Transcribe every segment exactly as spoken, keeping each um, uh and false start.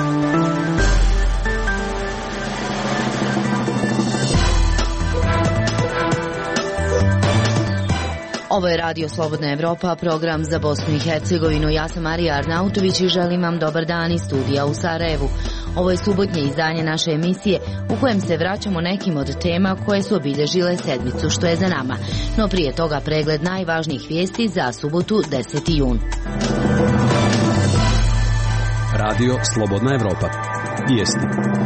Ovo je Radio Slobodna Evropa, program za Bosnu i Hercegovinu. Ja sam Marija Arnautović i želim vam dobar dan iz studija u Sarajevu. Ovo je subotnje izdanje naše emisije u kojem se vraćamo nekim od tema koje su obilježile sedmicu što je za nama. No prije toga pregled najvažnijih vijesti za subotu deseti jun. Radio Slobodna Evropa. Vijesti.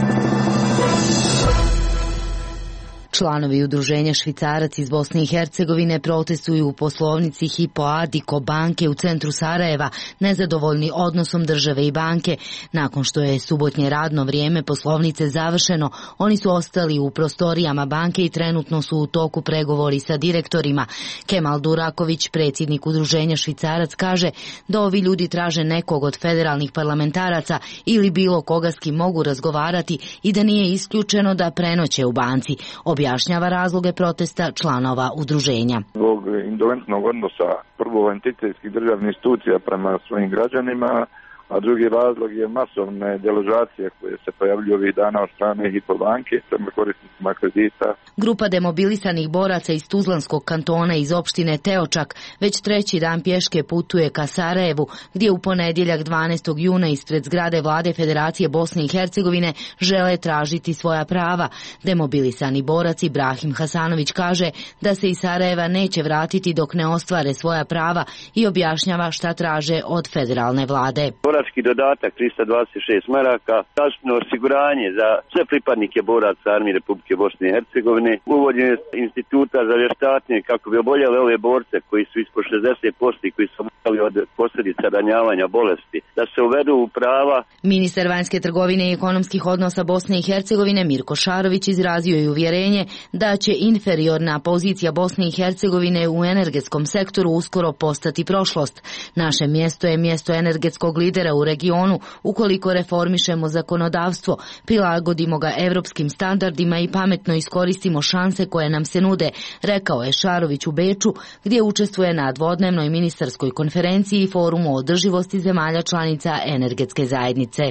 Članovi udruženja Švicarac iz Bosne i Hercegovine protestuju u poslovnici Hypo Addiko banke u centru Sarajeva, nezadovoljni odnosom države i banke. Nakon što je subotnje radno vrijeme poslovnice završeno, oni su ostali u prostorijama banke i trenutno su u toku pregovori sa direktorima. Kemal Duraković, predsjednik udruženja Švicarac, kaže da ovi ljudi traže nekog od federalnih parlamentaraca ili bilo koga s kim mogu razgovarati i da nije isključeno da prenoće u banci. Objašnjava razloge protesta članova udruženja. Zbog indolentnog odnosa prvo entitetskih državnih institucija prema svojim građanima, a drugi razlog je masovne deložacije koje se pojavljuju ovih dana od strane Hypo banke prema korisnicima kredita. Grupa demobilisanih boraca iz Tuzlanskog kantona iz opštine Teočak već treći dan pješke putuje ka Sarajevu, gdje u ponedjeljak dvanaestog juna ispred zgrade Vlade Federacije Bosne i Hercegovine žele tražiti svoja prava. Demobilisani borac Ibrahim Hasanović kaže da se iz Sarajeva neće vratiti dok ne ostvare svoja prava i objašnjava šta traže od federalne vlade. Borački dodatak trista dvadeset šest maraka, zaštitno osiguranje za sve pripadnike boraca Armije Republike Bosne i Hercegovine, uvođenje instituta za vještačenje kako bi oboljele ove borce koji su ispod šezdeset posto i koji su oboljeli od posljedica ranjavanja bolesti, da se uvedu u prava. Ministar vanjske trgovine i ekonomskih odnosa Bosne i Hercegovine Mirko Šarović izrazio je uvjerenje da će inferiorna pozicija Bosne i Hercegovine u energetskom sektoru uskoro postati prošlost. Naše mjesto je mjesto energetskog lidera u regionu ukoliko reformišemo zakonodavstvo, prilagodimo ga evropskim standardima i pametno iskoristimo šanse koje nam se nude, rekao je Šarović u Beču, gdje učestvuje na dvodnevnoj ministarskoj konferenciji i forumu o održivosti zemalja članica energetske zajednice.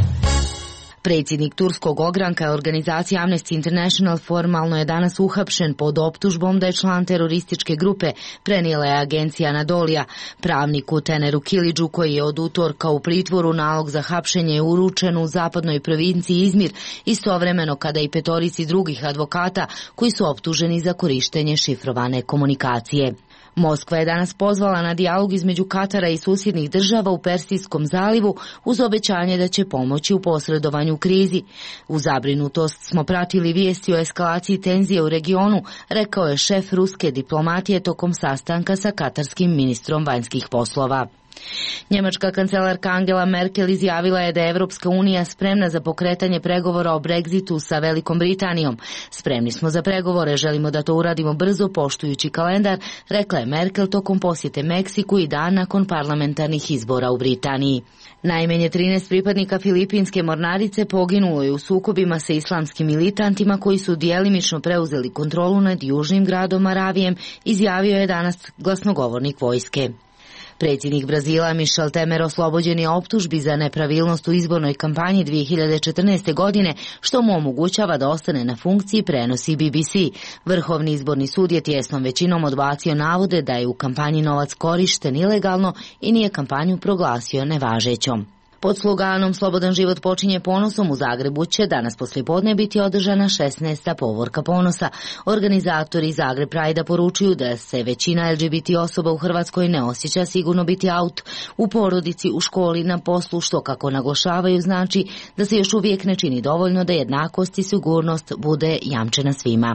Predsjednik turskog ogranka organizacije Amnesty International formalno je danas uhapšen pod optužbom da je član terorističke grupe, prenijela je agencija Anadolija. Pravniku Teneru Kilidžu, koji je od utorka u pritvoru, nalog za hapšenje je uručen u zapadnoj provinciji Izmir, istovremeno kada i petorici drugih advokata koji su optuženi za korištenje šifrovane komunikacije. Moskva je danas pozvala na dijalog između Katara i susjednih država u Persijskom zalivu uz obećanje da će pomoći u posredovanju krizi. U zabrinutost smo pratili vijesti o eskalaciji tenzije u regionu, rekao je šef ruske diplomatije tokom sastanka sa katarskim ministrom vanjskih poslova. Njemačka kancelarka Angela Merkel izjavila je da je Evropska unija spremna za pokretanje pregovora o Brexitu sa Velikom Britanijom. Spremni smo za pregovore, želimo da to uradimo brzo poštujući kalendar, rekla je Merkel tokom posjete Meksiku i dan nakon parlamentarnih izbora u Britaniji. Najmanje trinaest pripadnika Filipinske mornarice poginulo je u sukobima sa islamskim militantima koji su djelimično preuzeli kontrolu nad južnim gradom Maravijem, izjavio je danas glasnogovornik vojske. Predsjednik Brazila Michel Temer oslobođen je optužbi za nepravilnost u izbornoj kampanji dvije hiljade četrnaeste. godine, što mu omogućava da ostane na funkciji, prenosi B B C. Vrhovni izborni sud je tjesnom većinom odbacio navode da je u kampanji novac korišten ilegalno i nije kampanju proglasio nevažećom. Pod sloganom Slobodan život počinje ponosom u Zagrebu će danas poslijepodne biti održana šesnaesta povorka ponosa. Organizatori Zagreb Pride poručuju da se većina L G B T osoba u Hrvatskoj ne osjeća sigurno biti out u porodici, u školi, na poslu, što kako naglašavaju znači da se još uvijek ne čini dovoljno da jednakost i sigurnost bude jamčena svima.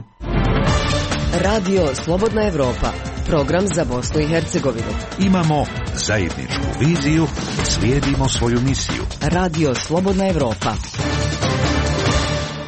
Radio Slobodna Evropa, program za Bosnu i Hercegovinu. Imamo zajedničku viziju, slijedimo svoju misiju. Radio Slobodna Evropa.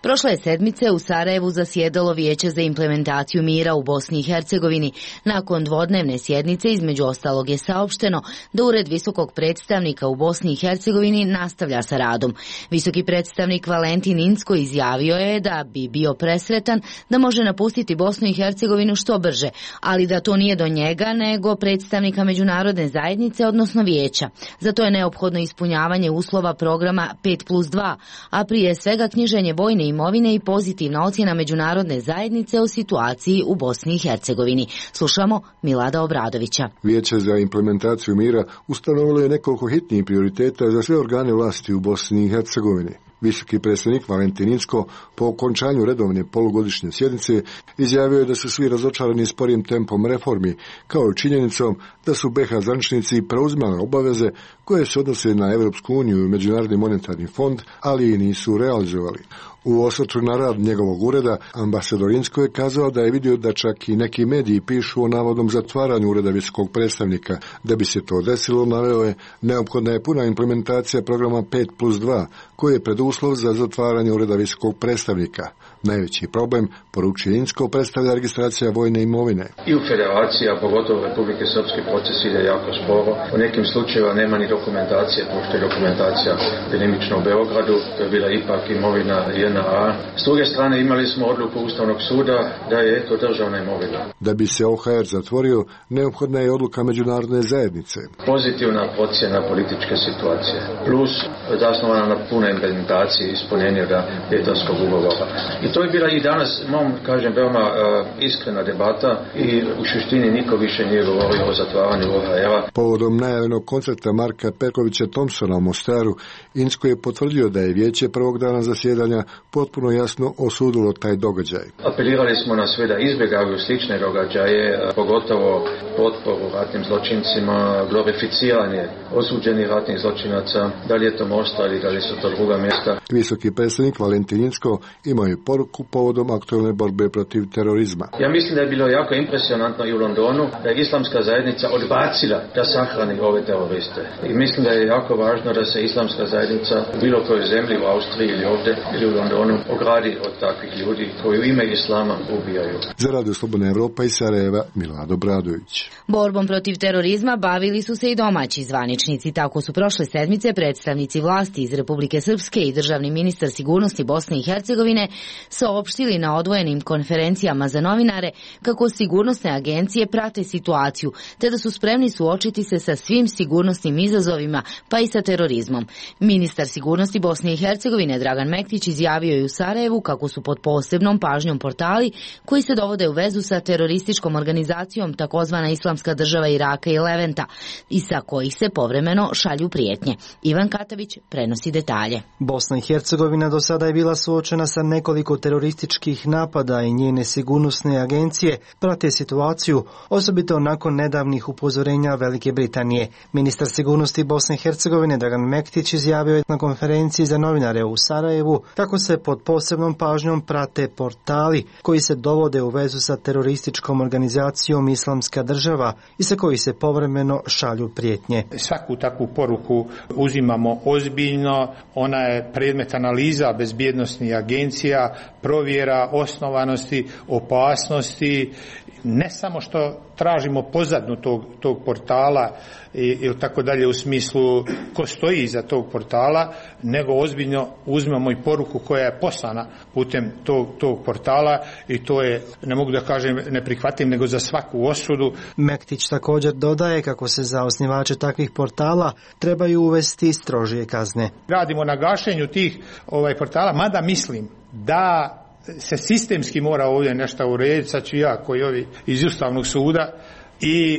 Prošle sedmice u Sarajevu zasjedalo Vijeće za implementaciju mira u Bosni i Hercegovini. Nakon dvodnevne sjednice između ostalog je saopšteno da Ured visokog predstavnika u Bosni i Hercegovini nastavlja sa radom. Visoki predstavnik Valentin Incko izjavio je da bi bio presretan da može napustiti Bosnu i Hercegovinu što brže, ali da to nije do njega nego predstavnika međunarodne zajednice, odnosno vijeća. Zato je neophodno ispunjavanje uslova programa pet plus dva, a prije svega knjiženje vojne imovine i pozitivna ocjena međunarodne zajednice o situaciji u Bosni i Hercegovini. Slušamo Milada Obradovića. Vijeće za implementaciju mira ustanovilo je nekoliko hitnih prioriteta za sve organe vlasti u Bosni i Hercegovini. Visoki predstavnik Valentin Incko po okončanju redovne polugodišnje sjednice izjavio je da su svi razočarani sporim tempom reformi, kao i činjenicom da su be ha zvaničnici preuzimali obaveze koje se odnose na Evropsku uniju i Međunarodni monetarni fond, ali i nisu realizovali. U osvrtu na rad njegovog ureda, ambasador Incko je kazao da je vidio da čak i neki mediji pišu o navodnom zatvaranju ureda visokog predstavnika. Da bi se to desilo, naveo je, neophodna je puna implementacija programa pet plus dva, koji je preduslov za zatvaranje ureda visokog predstavnika. Najveći problem, poručuje Incko, predstavlja registracija vojne imovine. I u Federaciji, a pogotovo u Republike Srpske, proces ide jako sporo. U nekim slučajevima nema ni dokumentacije, pošto je dokumentacija delimično u Beogradu, to je bila ipak imovina je en a. S druge strane imali smo odluku Ustavnog suda da je to državna imovina. Da bi se o ha er zatvorio, neophodna je odluka međunarodne zajednice. Pozitivna procjena političke situacije, plus zasnovana na punoj implementaciji ispunjenja Dejtonskog ugovora. I to je bila i danas, mom kažem, veoma uh, iskrena debata i u suštini niko više nije govorio o zatvaranju o ha era. Povodom najavljenog koncerta Marka Perkovića Thompsona u Mostaru, Incko je potvrdio da je vijeće prvog dana zasjedanja potpuno jasno osudilo taj događaj. Apelirali smo na sve da izbjegavaju slične događaje, pogotovo potporu ratnim zločincima, glorificiranje osuđenih ratnih zločinaca, da li je to Mostar ili da li su to druga mjesta. Visoki predstavnik Valentin Incko imao je poruku povodom aktualne borbe protiv terorizma. Ja mislim da je bilo jako impresionantno i u Londonu da je islamska zajednica odbacila da sahrani ove teroriste. I mislim da je jako važno da se islamska zajednica u bilo kojoj zemlji, u Austriji ili ovdje ili u Londonu, ogradi od takvih ljudi koji u ime islama ubijaju. Za Radio Slobodna Evropa iz Sarajeva, Milad Obradović. Borbom protiv terorizma bavili su se i domaći zvaničnici. Tako su prošle sedmice predstavnici vlasti iz Republike Srpske i državni ministar sigurnosti Bosne i Hercegovine saopštili na odvojenim konferencijama za novinare kako sigurnosne agencije prate situaciju, te da su spremni suočiti se sa svim sigurnosnim izazovima, pa i sa terorizmom. Ministar sigurnosti Bosne i Hercegovine Dragan Mektić izjavio je u Sarajevu kako su pod posebnom pažnjom portali koji se dovode u vezu sa terorističkom organizacijom takozvana Islamska država Iraka i Leventa i sa kojih se povremeno šalju prijetnje. Ivan Katavić prenosi detalje. Bosna i Hercegovina do sada je bila suočena sa nekoliko terorističkih napada i njene sigurnosne agencije prate situaciju, osobito nakon nedavnih upozorenja Velike Britanije. Ministar sigurnosti Bosne i Hercegovine Dragan Mektić izjavio je na konferenciji za novinare u Sarajevu kako se pod posebnom pažnjom prate portali koji se dovode u vezu sa terorističkom organizacijom Islamska država i sa kojih se povremeno šalju prijetnje. Svaku takvu poruku uzimamo ozbiljno, ona je predmet analiza bezbjednosnih agencija, provjera osnovanosti, opasnosti, ne samo što tražimo pozadnu tog, tog portala ili tako dalje u smislu ko stoji iza tog portala, nego ozbiljno uzmemo i poruku koja je poslana putem tog, tog portala i to je, ne mogu da kažem neprihvatim, nego za svaku osudu. Mektić također dodaje kako se za osnivače takvih portala trebaju uvesti strožije kazne. Radimo na gašenju tih ovaj, portala, mada mislim da se sistemski mora ovdje nešto urediti, sad ću ja koji ovi iz Ustavnog suda, i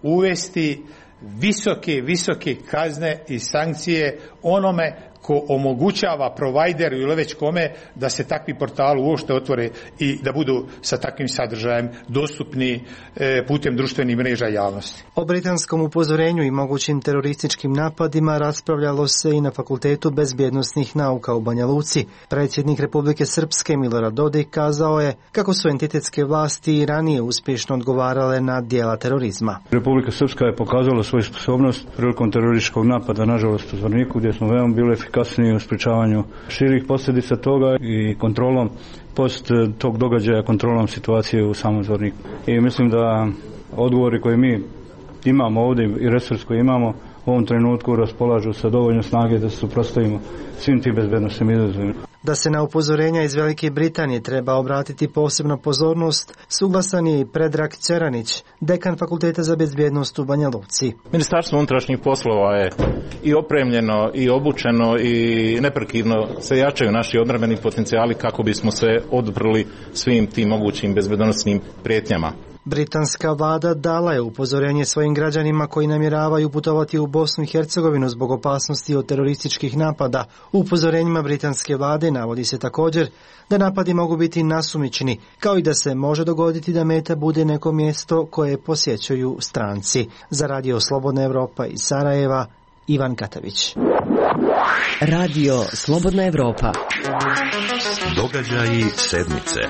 uvesti visoke, visoke kazne i sankcije onome ko omogućava provajderu ili već kome da se takvi portali uopšte otvore i da budu sa takvim sadržajem dostupni e, putem društvenih mreža javnosti. O britanskom upozorenju i mogućim terorističkim napadima raspravljalo se i na Fakultetu bezbjednosnih nauka u Banja Luci. Predsjednik Republike Srpske Milorad Dodik kazao je kako su entitetske vlasti i ranije uspješno odgovarale na djela terorizma. Republika Srpska je pokazala svoju sposobnost prilikom terorističkog napada, nažalost u Zvorniku, gdje smo veoma bili efikasni efikasniji u sprječavanju širih posljedica toga i kontrolom post tog događaja, kontrolom situacije u samom Zvorniku. I mislim da odgovori koje mi imamo ovdje i resurs koji imamo u ovom trenutku raspolažu sa dovoljno snage da se suprotstavimo svim tim bezbednosnim izazovima. Da se na upozorenja iz Velike Britanije treba obratiti posebno pozornost, suglasan je i Predrag Ceranić, dekan Fakulteta za bezbjednost u Banja Luci. Ministarstvo unutrašnjih poslova je i opremljeno i obučeno i neprekidno se jačaju naši obrambeni potencijali kako bismo se odprli svim tim mogućim bezbednosnim prijetnjama. Britanska vlada dala je upozorenje svojim građanima koji namjeravaju putovati u Bosnu i Hercegovinu zbog opasnosti od terorističkih napada. U upozorenjima britanske vlade navodi se također da napadi mogu biti nasumični, kao i da se može dogoditi da meta bude neko mjesto koje posjećuju stranci. Za Radio Slobodna Evropa iz Sarajeva, Ivan Katavić. Radio Slobodna Evropa. Događaji sedmice.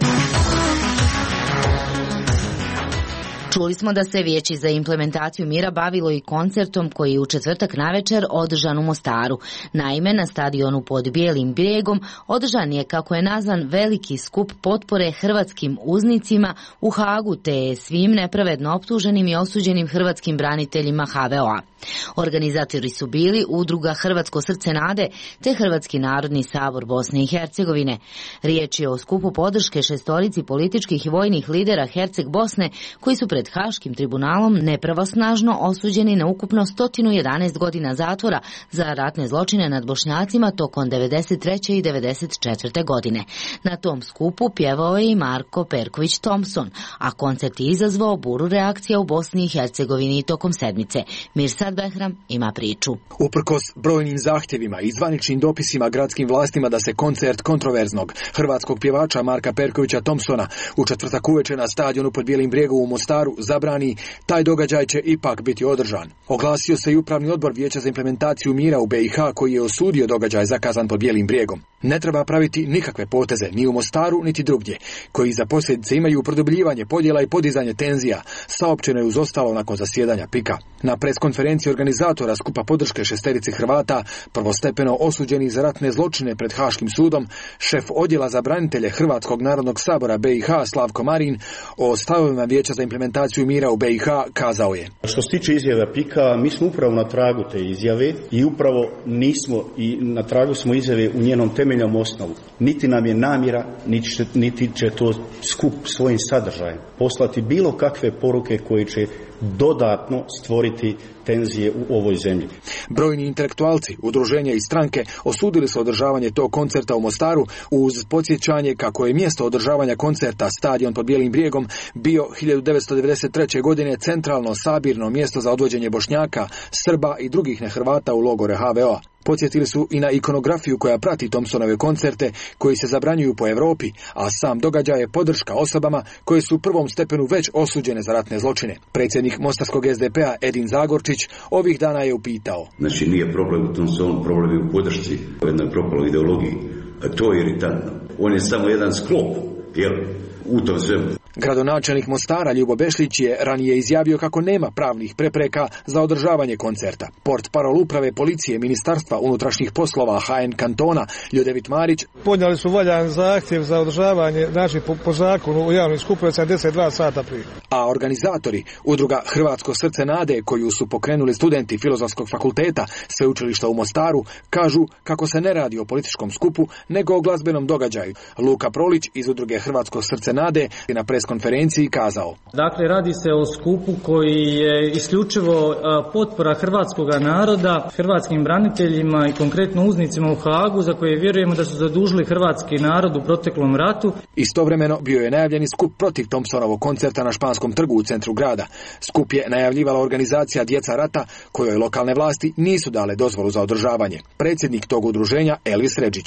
Čuli smo da se Vijeće za implementaciju mira bavilo i koncertom koji je u četvrtak navečer održan u Mostaru. Naime, na stadionu pod Bijelim brijegom održan je, kako je nazvan, veliki skup potpore hrvatskim uznicima u Hagu te svim nepravedno optuženim i osuđenim hrvatskim braniteljima H V O A. Organizatori su bili Udruga Hrvatsko srce nade te Hrvatski narodni sabor Bosne i Hercegovine. Riječ je o skupu podrške šestorici političkih i vojnih lidera Herceg Bosne koji su pred Haškim tribunalom nepravosnažno osuđeni na ukupno sto jedanaest godina zatvora za ratne zločine nad Bošnjacima tokom devedeset treće i devedeset četvrte godine. Na tom skupu pjevao je i Marko Perković Thompson, a koncert je izazvao buru reakcija u Bosni i Hercegovini tokom sedmice. Mirsad Behram ima priču. Uprkos brojnim zahtjevima i zvaničnim dopisima gradskim vlastima da se koncert kontroverznog hrvatskog pjevača Marka Perkovića Thompsona u četvrtak uveče na stadionu pod Bijelim brijegom u Mostaru zabrani, taj događaj će ipak biti održan. Oglasio se i upravni odbor Vijeća za implementaciju mira u B i H koji je osudio događaj zakazan pod Bijelim brijegom. Ne treba praviti nikakve poteze ni u Mostaru niti drugdje, koji za posljedice imaju produbljivanje podjela i podizanje tenzija, saopćeno je uz ostalo nakon zasjedanja pika. Na preskonferenciji organizatora skupa podrške šesterici Hrvata, prvostepeno osuđeni za ratne zločine pred Haškim sudom, šef odjela za branitelje Hrvatskog narodnog sabora B i H Slavko Marin o stavovima Vijeća za implementaciju mira u B i H kazao je: Što se tiče izjave pika, mi smo upravo na tragu te izjave i upravo nismo i na tragu smo izjave u njenom temeljnom osnovu. Niti nam je namjera, niti, niti će to skup svojim sadržajem poslati bilo kakve poruke koje će dodatno stvoriti tenzije u ovoj zemlji. Brojni intelektualci, udruženja i stranke osudili su održavanje tog koncerta u Mostaru uz podsjećanje kako je mjesto održavanja koncerta stadion pod Bijelim brijegom bio hiljadu devetsto devedeset treće. godine centralno sabirno mjesto za odvođenje Bošnjaka, Srba i drugih nehrvata u logore H V O A. Podsjetili su i na ikonografiju koja prati Thompsonove koncerte koji se zabranjuju po Europi, a sam događaj je podrška osobama koje su u prvom stepenu već osuđene za ratne zločine. Predsjednik mostarskog S D P-a Edin Zagorčić ovih dana je upitao: Znači nije problem u Thompsonu, problem je u podršci, u jednoj propaloj ideologiji. A to je iritantno. On je samo jedan sklop, jel, u tom svemu. Gradonačelnik Mostara Ljubo Bešlić je ranije izjavio kako nema pravnih prepreka za održavanje koncerta. Portparol uprave policije Ministarstva unutrašnjih poslova H N kantona Ljudevit Marić podnijeli su valjan zahtjev za održavanje, znači po, po zakonu u javnim skupovima sedamdeset dva sata prije. A organizatori Udruga Hrvatsko srce nade, koju su pokrenuli studenti Filozofskog fakulteta Sveučilišta u Mostaru, kažu kako se ne radi o političkom skupu nego o glazbenom događaju. Luka Prolić iz Udruge Hrvatsko srce nade na pres konferenciji kazao: Dakle, radi se o skupu koji je isključivo potpora hrvatskog naroda, hrvatskim braniteljima i konkretno uznicima u Hagu, za koje vjerujemo da su zadužili hrvatski narod u proteklom ratu. Istovremeno bio je najavljeni skup protiv Thompsonovog koncerta na Španskom trgu u centru grada. Skup je najavljivala organizacija Djeca rata, kojoj lokalne vlasti nisu dale dozvolu za održavanje. Predsjednik tog udruženja Elvis Redžić: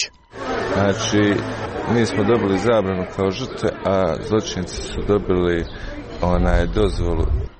Znači, mi smo dobili zabranu kao žrtve, a zločinci su dobili onaj dozvolu.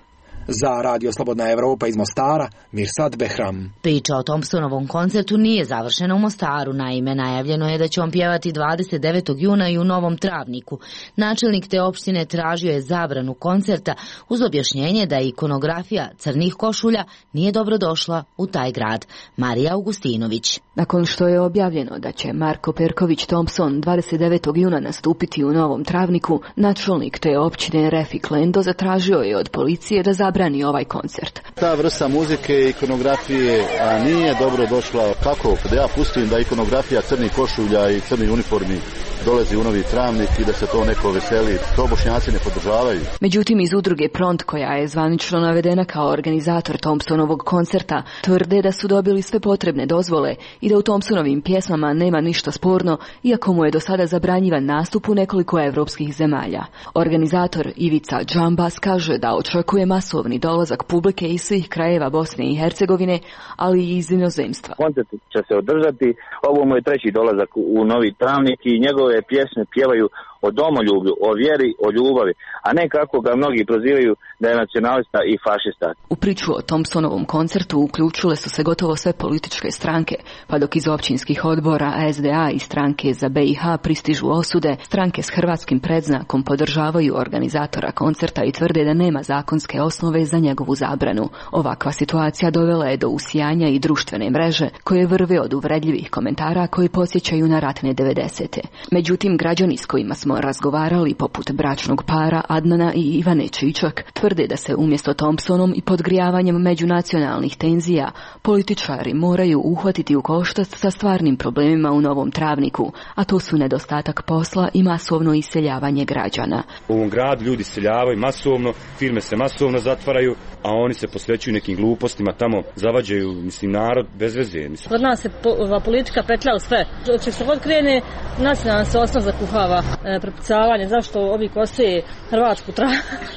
Za Radio Slobodna Evropa iz Mostara, Mirsad Behram. Priča o Thompsonovom koncertu nije završena u Mostaru, naime najavljeno je da će on pjevati dvadeset devetog juna i u Novom Travniku. Načelnik te opštine tražio je zabranu koncerta uz objašnjenje da ikonografija crnih košulja nije dobro došla u taj grad. Marija Augustinović. Nakon što je objavljeno da će Marko Perković Thompson dvadeset devetog juna nastupiti u Novom Travniku, načelnik te općine Refik Lendo zatražio je od policije da zabrani ovaj koncert. Ta vrsta muzike i ikonografije a nije dobro došla. Kako da ja pustim da ikonografija crnih košulja i crnih uniformi dolazi u Novi Travnik i da se to neko veseli, to Bošnjaci ne podržavaju. Međutim, iz udruge Pront, koja je zvanično navedena kao organizator Thompsonovog koncerta, tvrde da su dobili sve potrebne dozvole i da u Thompsonovim pjesmama nema ništa sporno, iako mu je do sada zabranjivan nastup u nekoliko evropskih zemalja. Organizator Ivica Džambas kaže da očekuje masovni dolazak publike iz svih krajeva Bosne i Hercegovine, ali i iz inozemstva. Koncert će se održati, ovo mu je treći dolazak u Novi Travnik i njegove pjesme pjevaju o domoljublju, o vjeri, o ljubavi, a ne kako ga mnogi prozivaju da je nacionalista i fašista. U priču o Thompsonovom koncertu uključile su se gotovo sve političke stranke, pa dok iz općinskih odbora S D A i stranke za B i H pristižu osude, stranke s hrvatskim predznakom podržavaju organizatora koncerta i tvrde da nema zakonske osnove za njegovu zabranu. Ovakva situacija dovela je do usijanja i društvene mreže koje vrve od uvredljivih komentara koji podsjećaju na ratne devedesete. Međutim, građani s kojima smo razgovarali, poput bračnog para Adnana i Ivane Čičak, tvrde da se umjesto Thompsonom i podgrijavanjem međunacionalnih tenzija političari moraju uhvatiti u koštac sa stvarnim problemima u Novom Travniku, a to su nedostatak posla i masovno iseljavanje građana. U ovom gradu ljudi iseljavaju masovno, firme se masovno zatvaraju, a oni se posvećuju nekim glupostima, tamo zavađaju, mislim, narod bez veze. Mislim. Kod nas se po, politika petlja u sve. Ček se god krene, nacionalna se osnov zakuhava e, prepucavanje, zašto ovi kose hrvatsku travu,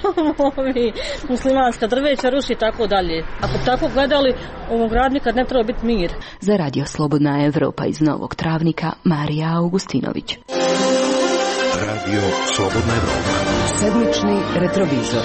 ovi muslimanska drveća ruši i tako dalje. Ako tako gledali, u ovom gradu nikad ne treba biti mir. Za Radio Slobodna Evropa iz Novog Travnika, Marija Augustinović. Radio Slobodna Evropa. Sedmični retrovizor.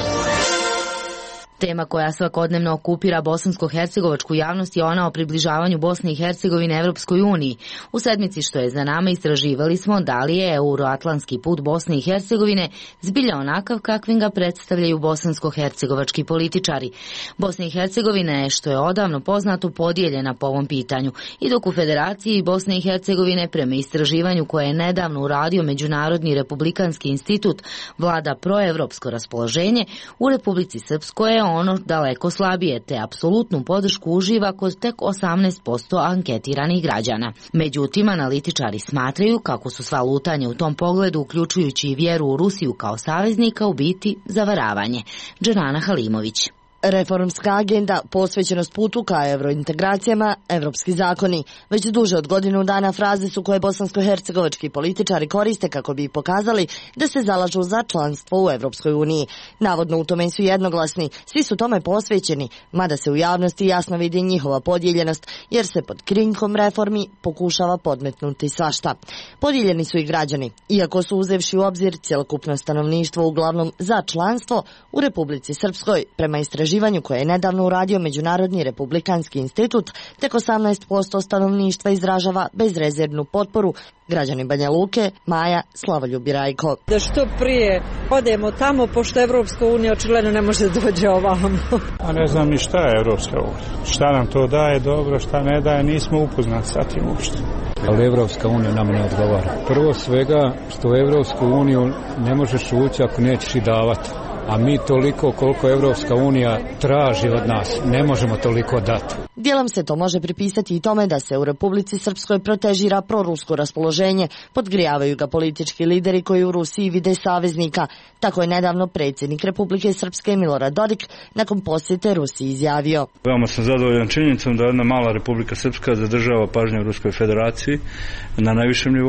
Tema koja svakodnevno okupira bosansko-hercegovačku javnost je ona o približavanju Bosne i Hercegovine Evropskoj uniji. U sedmici što je za nama istraživali smo da li je euroatlantski put Bosne i Hercegovine zbilja onakav kakvim ga predstavljaju bosansko-hercegovački političari. Bosna i Hercegovina je, što je odavno poznato, podijeljena po ovom pitanju. I dok u Federaciji Bosne i Hercegovine, prema istraživanju koje je nedavno uradio Međunarodni republikanski institut, vlada proevropsko raspoloženje, u Republici Srpskoj je ono daleko slabije, te apsolutnu podršku uživa kod tek osamnaest posto anketiranih građana. Međutim, analitičari smatraju kako su sva lutanja u tom pogledu, uključujući i vjeru u Rusiju kao saveznika, u biti zavaravanje. Džanana Halimović. Reformska agenda, posvećenost putu ka evrointegracijama, evropski zakoni. Već duže od godinu dana fraze su koje bosansko-hercegovački političari koriste kako bi pokazali da se zalažu za članstvo u Evropskoj uniji. Navodno u tome su jednoglasni, svi su tome posvećeni, mada se u javnosti jasno vidi njihova podijeljenost, jer se pod krinkom reformi pokušava podmetnuti svašta. Podijeljeni su i građani, iako su uzevši u obzir cjelokupno stanovništvo uglavnom za članstvo u Republici Srpskoj, prema istraživanju koje je nedavno uradio Međunarodni republikanski institut, tek osamnaest posto stanovništva izražava bezrezervnu potporu. Građani Banja Luke, Maja, Slavoljub i Rajko. Da što prije odemo tamo, pošto Evropska unija očigledno ne može dođe ovamo. A ne znam ni šta je Evropska unija. Šta nam to daje dobro, šta ne daje, nismo upoznati sa tim uopšte. Ali Evropska unija nam ne odgovara. Prvo svega što u Evropsku uniju ne možeš ući ako nećeš i davati. A mi toliko koliko Evropska unija traži od nas, ne možemo toliko dati. Dijelom se to može pripisati i tome da se u Republici Srpskoj protežira prorusko raspoloženje, podgrijavaju ga politički lideri koji u Rusiji vide saveznika. Tako je nedavno predsjednik Republike Srpske Milorad Dodik nakon posjete Rusiji izjavio. Veoma sam zadovoljan činjenicom da jedna mala Republika Srpska zadržava pažnju u Ruskoj federaciji na najvišem nivou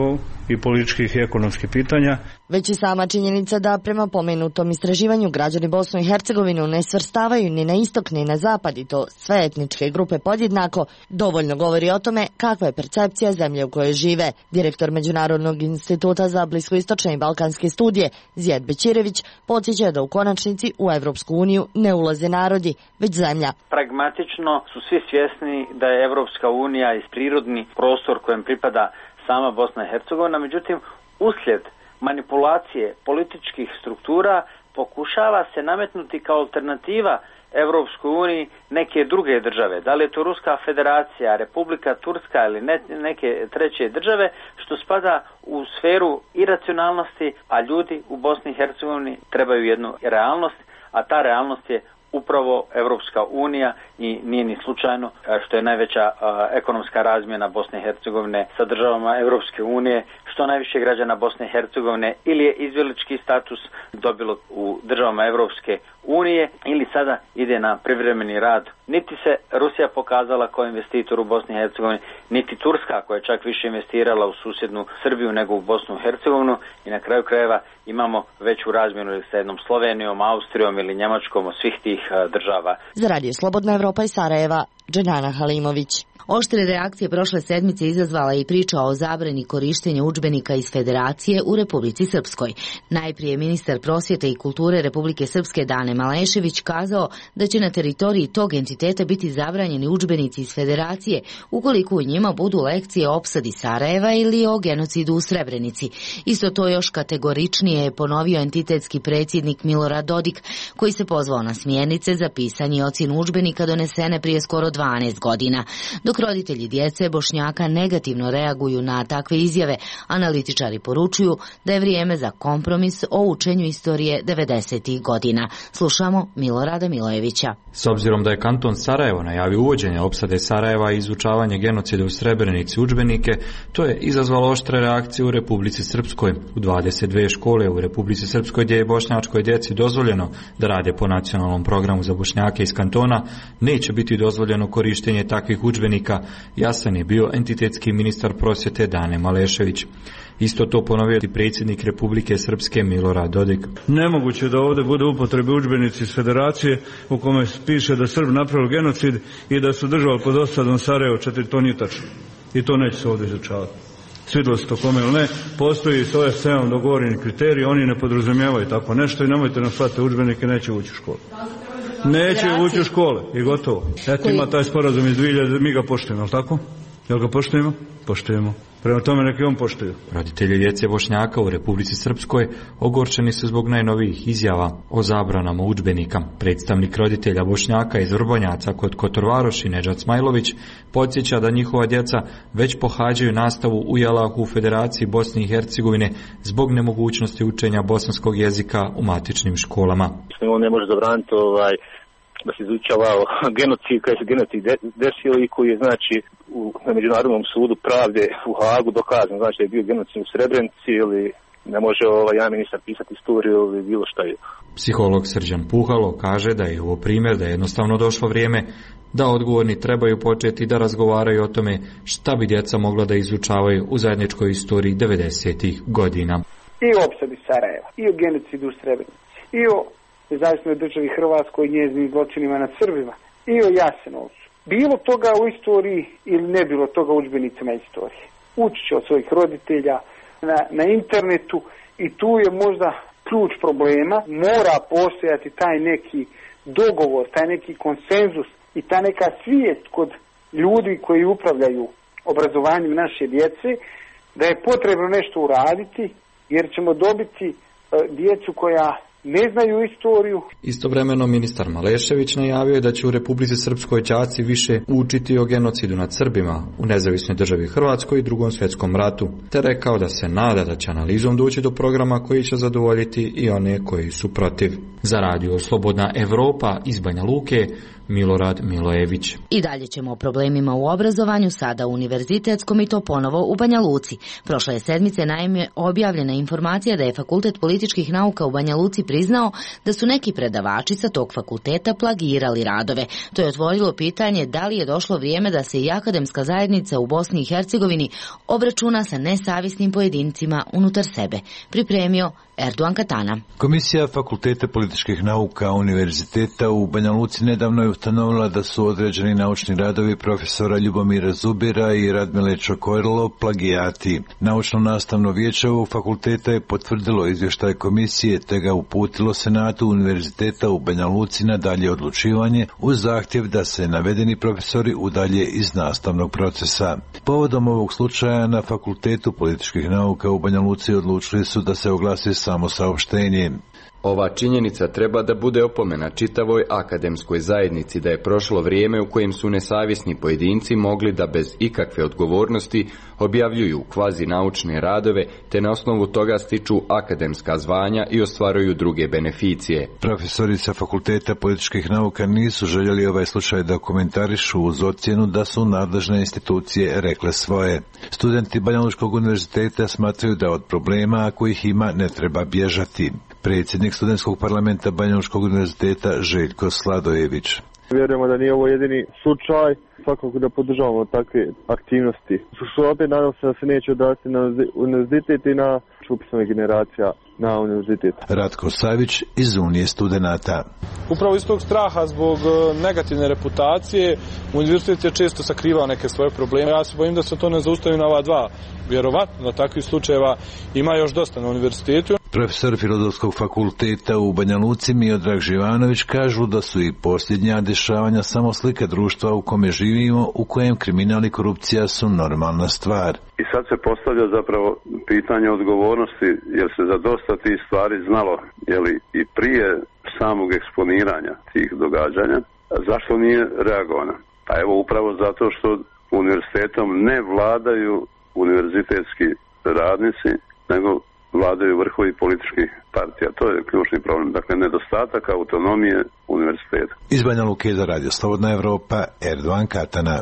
i političkih i ekonomskih pitanja. Već i sama činjenica da prema pomenutom istraživanju građani Bosnu i Hercegovinu ne svrstavaju ni na istok ni na zapad i to sve etničke grupe podjednako, dovoljno govori o tome kakva je percepcija zemlje u kojoj žive. Direktor Međunarodnog instituta za bliskoistočne i balkanske studije Zijad Bećirević podsjeća da u konačnici u Evropsku uniju ne ulaze narodi, već zemlja. Pragmatično su svi svjesni da je Evropska unija iz prirodni prostor kojem pripada sama Bosna i Hercegovina, međutim uslijed manipulacije političkih struktura pokušava se nametnuti kao alternativa Evropskoj uniji neke druge države. Da li je to Ruska federacija, Republika Turska ili ne, neke treće države, što spada u sferu iracionalnosti, a ljudi u Bosni i Hercegovini trebaju jednu realnost, a ta realnost je upravo Evropska unija i nije ni slučajno što je najveća uh, ekonomska razmjena Bosne i Hercegovine sa državama Evropske unije, što najviše građana Bosne i Hercegovine ili je izbjeglički status dobilo u državama Evropske unije ili sada ide na privremeni rad. Niti se Rusija pokazala kao investitor u Bosni i Hercegovini, niti Turska koja je čak više investirala u susjednu Srbiju nego u Bosnu i Hercegovinu i na kraju krajeva imamo veću razmjenu sa jednom Slovenijom, Austrijom ili Njemačkom od svih tih država. Za Radio Slobodna Evropa iz Sarajeva, Dženana Halimović. Oštre reakcije prošle sedmice izazvala i priča o zabrani korištenja udžbenika iz Federacije u Republici Srpskoj. Najprije ministar prosvjete i kulture Republike Srpske Dane Malešević kazao da će na teritoriji tog entiteta biti zabranjeni udžbenici iz Federacije ukoliko u njima budu lekcije o opsadi Sarajeva ili o genocidu u Srebrenici. Isto to još kategoričnije je ponovio entitetski predsjednik Milorad Dodik, koji se pozvao na smjernice za pisanje i ocjenu udžbenika donesene prije skoro dvanaest godina. Dok roditelji djece Bošnjaka negativno reaguju na takve izjave, analitičari poručuju da je vrijeme za kompromis o učenju istorije devedesetih godina. Slušamo Milorada Milojevića. S obzirom da je kanton Sarajevo najavio uvođenje opsade Sarajeva i izučavanje genocida u Srebrenici udžbenike, to je izazvalo oštre reakcije u Republici Srpskoj. U dvadeset dvije škole u Republici Srpskoj gdje je bošnjačkoj djeci dozvoljeno da rade po nacionalnom programu za Bošnjake iz kantona, neće biti dozvoljeno korištenje takvih udžbenika. Jasan je bio entitetski ministar prosvjete Dane Malešević. Isto to ponovio i predsjednik Republike Srpske Milorad Dodik. Nemoguće da ovdje bude upotrebe udžbenici iz Federacije u kome piše da Srb napravili genocid i da su držali pod osadom Sarajevo četiri, to nije tačno. I to neće se ovdje izučavati. Svidjelo se to kome ili ne, postoji s O S C-om dogovoreni kriteriji, oni ne podrazumijevaju tako nešto i nemojte nam slati udžbenike, neće ući u školu. Neće ući u škole i gotovo. Eto ima taj sporazum iz dvije hiljade, mi ga poštujemo, ali tako? Jel ga poštujemo? Poštujemo. Prema tome neki on poštuju. Roditelji djece Bošnjaka u Republici Srpskoj ogorčeni su zbog najnovijih izjava o zabranama udžbenika. Predstavnik roditelja Bošnjaka iz Vrbonjaca kod Kotorvaroši Nedžad Smajlović podsjeća da njihova djeca već pohađaju nastavu u Jalahu u Federaciji Bosne i Hercegovine zbog nemogućnosti učenja bosanskog jezika u matičnim školama. On ne može zabraniti ovaj da se izučava genocid, kada se genocid desio i koji je znači u, na Međunarodnom sudu pravde u Hagu dokazan, znači da je bio genocid u Srebrenici ili ne može ovaj jedan ministar pisati istoriju ili bilo šta je. Psiholog Srđan Puhalo kaže da je ovo primjer da je jednostavno došlo vrijeme da odgovorni trebaju početi da razgovaraju o tome šta bi djeca mogla da izučavaju u zajedničkoj istoriji devedesetih godina. I o opsadi Sarajeva, i o genocidu u Srebrenici, i o nezavisnoj državi Hrvatskoj i njezinim zločinima nad Srbima i o Jasenovcu. Bilo toga u istoriji ili ne bilo toga u udžbenicima istorije. Ući će od svojih roditelja na, na internetu i tu je možda ključ problema. Mora postojati taj neki dogovor, taj neki konsenzus i ta neka svijest kod ljudi koji upravljaju obrazovanjem naše djece da je potrebno nešto uraditi jer ćemo dobiti uh, djecu koja ne znaju istoriju. Istovremeno ministar Malešević najavio je da će u Republici Srpskoj đaci više učiti o genocidu nad Srbima u nezavisnoj državi Hrvatskoj i drugom svjetskom ratu, te rekao da se nada da će analizom doći do programa koji će zadovoljiti i one koji su protiv. Za radio Slobodna Evropa iz Banja Luke, Milorad Milojević. I dalje ćemo o problemima u obrazovanju, sada u univerzitetskom i to ponovo u Banja Luci. Prošle je sedmice naime objavljena informacija da je Fakultet političkih nauka u Banja Luci priznao da su neki predavači sa tog fakulteta plagirali radove. To je otvorilo pitanje da li je došlo vrijeme da se i akademska zajednica u Bosni i Hercegovini obračuna sa nesavisnim pojedincima unutar sebe. Pripremio Erdogan Katana. Komisija Fakulteta političkih nauka Univerziteta u Banja Luci nedavno je ustanovila da su određeni naučni radovi profesora Ljubomira Zubira i Radmile Čokorlo plagijati. Naučno nastavno vijeće ovog fakulteta je potvrdilo izvještaj komisije te ga uputilo Senatu Univerziteta u Banja Luci na dalje odlučivanje uz zahtjev da se navedeni profesori udalje iz nastavnog procesa. Povodom ovog slučaja na Fakultetu političkih nauka u Banja Luci odlučili su da se oglasi samo saopštenje. Ova činjenica treba da bude opomena čitavoj akademskoj zajednici da je prošlo vrijeme u kojem su nesavisni pojedinci mogli da bez ikakve odgovornosti objavljuju kvazi naučne radove te na osnovu toga stiču akademska zvanja i ostvaruju druge beneficije. Profesori sa Fakulteta političkih nauka nisu željeli ovaj slučaj da komentarišu uz ocjenu da su nadležne institucije rekle svoje. Studenti Banja Lučkog univerziteta smatraju da od problema, ako ih ima, ne treba bježati. Predsjednik studentskog parlamenta Banja Lučkog univerziteta Željko Sladojević. Vjerujemo da nije ovo jedini slučaj, svakako da podržavamo takve aktivnosti. Što opet nadam se da se neće odraziti na univerzitet i na upisane generacija na univerzitet. Ratko Savić iz Unije studenata. Upravo iz tog straha zbog negativne reputacije univerzitet je često sakrivao neke svoje probleme. Ja se bojim da se to ne zaustavi na ova dva. Vjerovatno da takvih slučajeva ima još dosta na univerzitetu. Profesor Filozofskog fakulteta u Banja Luci Miodrag Živanović kažu da su i posljednja dešavanja samo slika društva u kome živimo, u kojem kriminal i korupcija su normalna stvar. I sad se postavlja zapravo pitanje odgovornosti, jer se za dosta tih stvari znalo, jeli, i prije samog eksponiranja tih događanja. Zašto nije reagovano? Pa evo upravo zato što univerzitetom ne vladaju univerzitetski radnici, nego vladaju vrhovi političkih partija. To je ključni problem. Dakle, nedostatak autonomije univerziteta. Iz Banja Luke za Radio Slobodna Evropa, Erdogan Katana.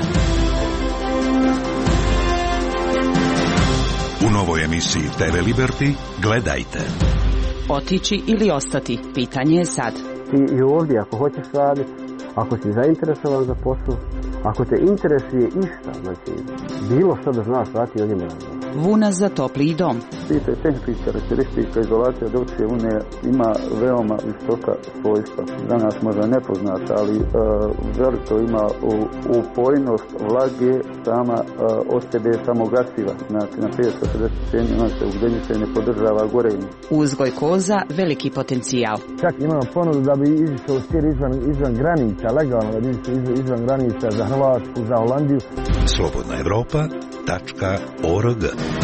U novoj emisiji T V Liberty gledajte. Otići ili ostati? Pitanje je sad. Ti i ovdje, ako hoćeš raditi, ako si zainteresovan za posao, ako te interesuje išta, znači bilo što da znaš raditi od njima. Vuna za topliji dom. Pita je tehnička karakteristika izolacija drugčije vune ima veoma visoka svojstva. Danas možda nepoznat, ali uh, veliko ima upojnost vlage sama uh, od sebe samogasiva. Znači na petsto pedeset stupnjeva on se ugdenju se ne podržava gorenje. Uzgoj koza, veliki potencijal. Čak imamo ponudu da bi izišao stir izvan, izvan granica, legalno da bi izišao izvan, izvan granica za Hrvatsku, za Holandiju. Slobodna Evropa .org.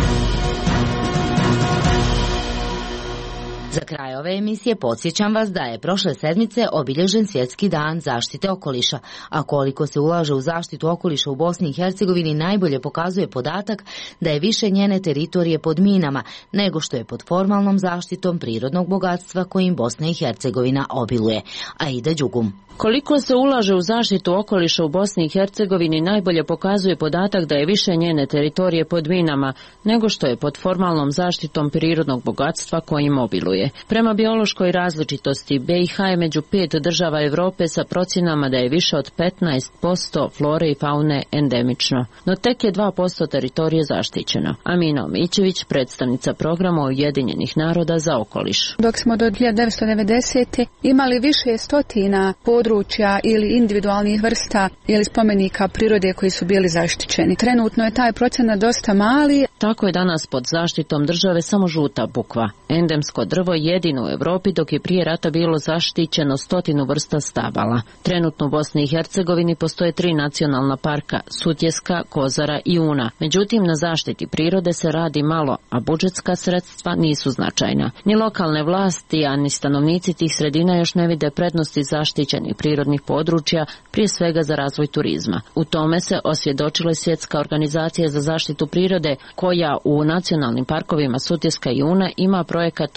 Za kraj ove emisije podsjećam vas da je prošle sedmice obilježen Svjetski dan zaštite okoliša, a koliko se ulaže u zaštitu okoliša u Bosni i Hercegovini najbolje pokazuje podatak da je više njene teritorije pod minama nego što je pod formalnom zaštitom prirodnog bogatstva kojim Bosna i Hercegovina obiluje. Aida Đugum. Koliko se ulaže u zaštitu okoliša u Bosni i Hercegovini najbolje pokazuje podatak da je više njene teritorije pod minama nego što je pod formalnom zaštitom prirodnog bogatstva kojim obiluje. Prema biološkoj različitosti B i H je među pet država Europe sa procjenama da je više od petnaest posto flore i faune endemično, no tek je dva posto teritorije zaštićeno. Amina Omićević, predstavnica programa Ujedinjenih naroda za okoliš. Dok smo do hiljadu devetsto devedesete. imali više stotina područja ili individualnih vrsta ili spomenika prirode koji su bili zaštićeni. Trenutno je taj procenat dosta mali. Tako je danas pod zaštitom države samo žuta bukva, endemsko drvo jedino u Europi, dok je prije rata bilo zaštićeno stotinu vrsta stabala. Trenutno u Bosni i Hercegovini postoje tri nacionalna parka, Sutjeska, Kozara i Una. Međutim, na zaštiti prirode se radi malo, a budžetska sredstva nisu značajna. Ni lokalne vlasti, a ni stanovnici tih sredina još ne vide prednosti zaštićenih prirodnih područja, prije svega za razvoj turizma. U tome se osvjedočila Svjetska organizacija za zaštitu prirode, koja u nacionalnim parkovima Sutjeska i Una ima projekat oživljavanja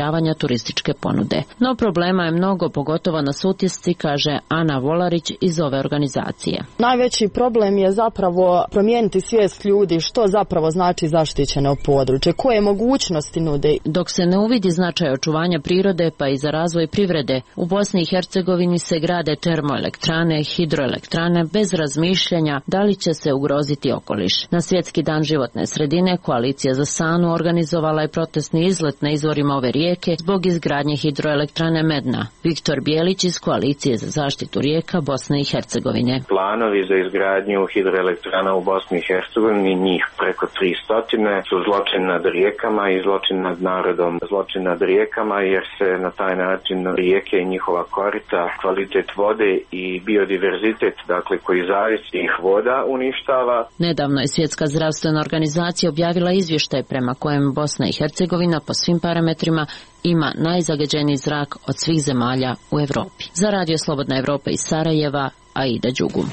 zadovoljavanja turističke ponude. No problema je mnogo, pogotovo na Sutjesci, kaže Ana Volarić iz ove organizacije. Najveći problem je zapravo promijeniti svijest ljudi što zapravo znači zaštićeno područje, koje mogućnosti nude. Dok se ne uvidi značaj očuvanja prirode pa i za razvoj privrede, u Bosni i Hercegovini se grade termoelektrane, hidroelektrane bez razmišljanja da li će se ugroziti okoliš. Na Svjetski dan životne sredine Koalicija za Sanu organizovala je protestni izlet na izvorima ove rijeke zbog izgradnje hidroelektrane Medna. Viktor Bijelić iz Koalicije za zaštitu rijeka Bosne i Hercegovine. Planovi za izgradnju hidroelektrana u Bosni i Hercegovini, njih preko tristo, su zločin nad rijekama i zločin nad narodom. Zločin nad rijekama jer se na taj način rijeke i njihova korita, kvalitet vode i biodiverzitet, dakle koji zavisi ih voda, uništava. Nedavno je Svjetska zdravstvena organizacija objavila izvještaj prema kojem Bosna i Hercegovina po svim parametrima ima najzagađeniji zrak od svih zemalja u Europi. Za Radio Slobodna Evropa iz Sarajeva, Aida Đugum.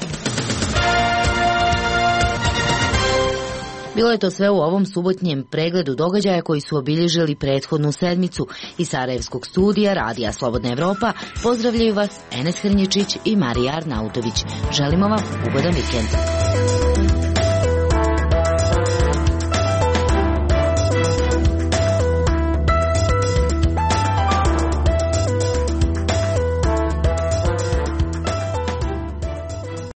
Bilo je to sve u ovom subotnjem pregledu događaja koji su obilježili prethodnu sedmicu. Iz Sarajevskog studija Radija Slobodna Evropa pozdravljaju vas Enes Hrnječić i Marija Arnautović. Želimo vam ugodan vikend.